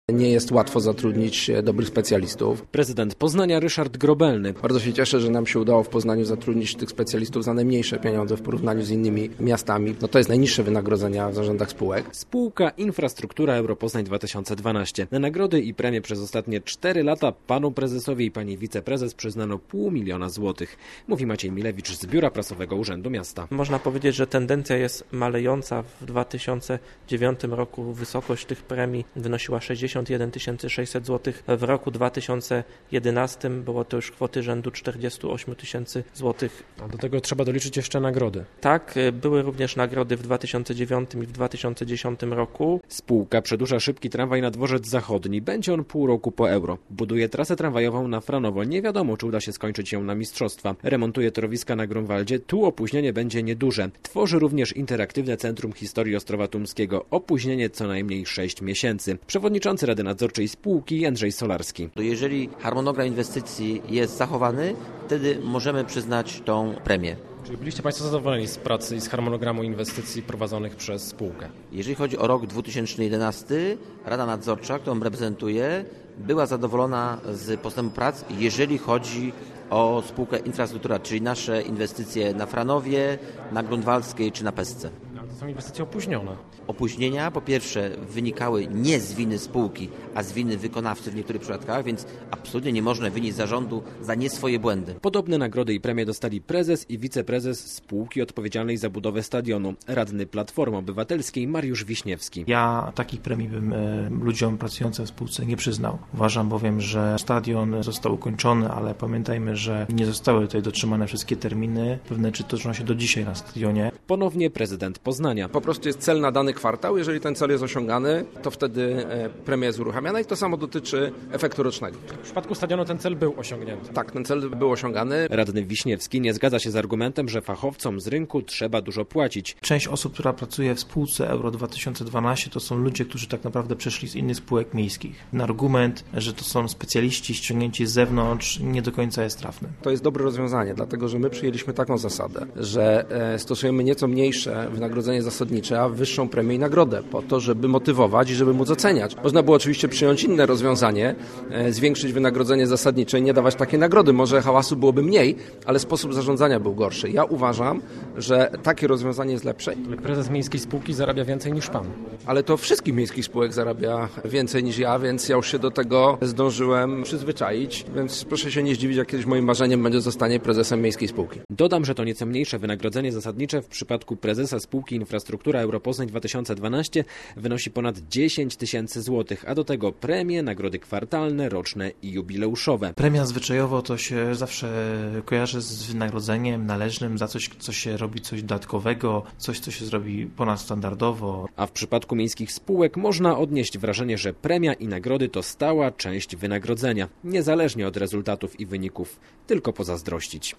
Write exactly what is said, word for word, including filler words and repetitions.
Nie jest łatwo zatrudnić dobrych specjalistów. Prezydent Poznania Ryszard Grobelny. Bardzo się cieszę, że nam się udało w Poznaniu zatrudnić tych specjalistów za najmniejsze pieniądze w porównaniu z innymi miastami. No to jest najniższe wynagrodzenia w zarządach spółek. Spółka Infrastruktura Europoznań dwa tysiące dwanaście. Na nagrody i premie przez ostatnie cztery lata panu prezesowi i pani wiceprezes przyznano pół miliona złotych. Mówi Maciej Milewicz z Biura Prasowego Urzędu Miasta. Można powiedzieć, że tendencja jest malejąca. W dwa tysiące dziewiątym roku wysokość tych premii wynosiła sześćdziesiąt jeden tysięcy sześćset złotych. W roku dwa tysiące jedenastym było to już kwoty rzędu czterdzieści osiem tysięcy złotych. A do tego trzeba doliczyć jeszcze nagrody. Tak, były również nagrody w dwa tysiące dziewiątym i w dwa tysiące dziesiątym roku. Spółka przedłuża szybki tramwaj na dworzec zachodni. Będzie on pół roku po euro. Buduje trasę tramwajową na Franowo. Nie wiadomo, czy uda się skończyć ją na mistrzostwa. Remontuje torowiska na Grunwaldzie. Tu opóźnienie będzie nieduże. Tworzy również interaktywne Centrum Historii Ostrowa Tumskiego. Opóźnienie co najmniej sześć miesięcy. Przewodniczący Rady Nadzorczej spółki Jędrzej Solarski. Jeżeli harmonogram inwestycji jest zachowany, wtedy możemy przyznać tą premię. Czyli byliście Państwo zadowoleni z pracy i z harmonogramu inwestycji prowadzonych przez spółkę? Jeżeli chodzi o rok dwa tysiące jedenasty, Rada Nadzorcza, którą reprezentuję, była zadowolona z postępu prac, jeżeli chodzi o spółkę Infrastruktura, czyli nasze inwestycje na Franowie, na Grunwaldzkiej czy na Pesce. To są inwestycje opóźnione. Opóźnienia po pierwsze wynikały nie z winy spółki, a z winy wykonawcy w niektórych przypadkach, więc absolutnie nie można winić zarządu za nie swoje błędy. Podobne nagrody i premie dostali prezes i wiceprezes spółki odpowiedzialnej za budowę stadionu, radny Platformy Obywatelskiej Mariusz Wiśniewski. Ja takich premii bym e, ludziom pracującym w spółce nie przyznał. Uważam bowiem, że stadion został ukończony, ale pamiętajmy, że nie zostały tutaj dotrzymane wszystkie terminy. Pewne rzeczy toczą się do dzisiaj na stadionie. Ponownie prezydent Poznania. Po prostu jest cel na dany kwartał. Jeżeli ten cel jest osiągany, to wtedy premia jest uruchamiana i to samo dotyczy efektu rocznego. W przypadku stadionu ten cel był osiągnięty. Tak, ten cel był osiągany. Radny Wiśniewski nie zgadza się z argumentem, że fachowcom z rynku trzeba dużo płacić. Część osób, która pracuje w spółce Euro dwa tysiące dwanaście, to są ludzie, którzy tak naprawdę przeszli z innych spółek miejskich. Ten argument, że to są specjaliści ściągnięci z zewnątrz, nie do końca jest trafny. To jest dobre rozwiązanie, dlatego że my przyjęliśmy taką zasadę, że stosujemy nieco mniejsze wynagrodzenie zasadnicze, a wyższą premię i nagrodę po to, żeby motywować i żeby móc oceniać. Można było oczywiście przyjąć inne rozwiązanie, zwiększyć wynagrodzenie zasadnicze i nie dawać takiej nagrody. Może hałasu byłoby mniej, ale sposób zarządzania był gorszy. Ja uważam, że takie rozwiązanie jest lepsze. Ale prezes miejskiej spółki zarabia więcej niż pan. Ale to wszystkich miejskich spółek zarabia więcej niż ja, więc ja już się do tego zdążyłem przyzwyczaić, więc proszę się nie zdziwić, jak kiedyś moim marzeniem będzie zostanie prezesem miejskiej spółki. Dodam, że to nieco mniejsze wynagrodzenie zasadnicze w przypadku prezesa spółki Infrastruktura Europoznań dwa tysiące dwanaście wynosi ponad dziesięć tysięcy złotych, a do tego premie, nagrody kwartalne, roczne i jubileuszowe. Premia zwyczajowo to się zawsze kojarzy z wynagrodzeniem należnym za coś, co się robi coś dodatkowego, coś, co się zrobi ponadstandardowo. A w przypadku miejskich spółek można odnieść wrażenie, że premia i nagrody to stała część wynagrodzenia, niezależnie od rezultatów i wyników, tylko pozazdrościć.